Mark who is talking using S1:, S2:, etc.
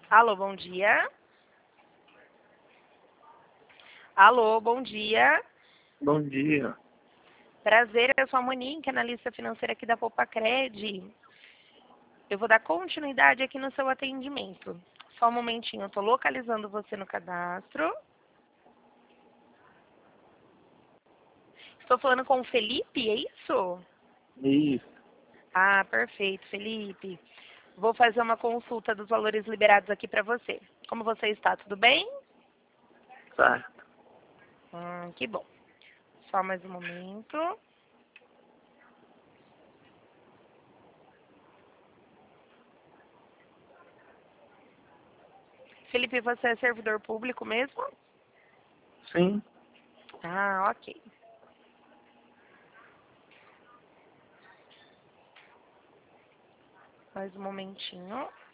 S1: Alô, bom dia. Alô, bom dia.
S2: Bom dia.
S1: Prazer, eu sou a Monique, analista financeira aqui da Poupa-Cred. Eu vou dar continuidade aqui no seu atendimento. Só um momentinho, eu estou localizando você no cadastro. Estou falando com o Felipe, é isso?
S2: Isso,
S1: Ah, perfeito, Felipe. Vou fazer uma consulta dos valores liberados aqui para você. Como você está? Tudo bem?
S2: certo.
S1: Que bom. Só mais um momento. Felipe, você é servidor público mesmo?
S2: Sim,
S1: Ah, ok. Mais um momentinho.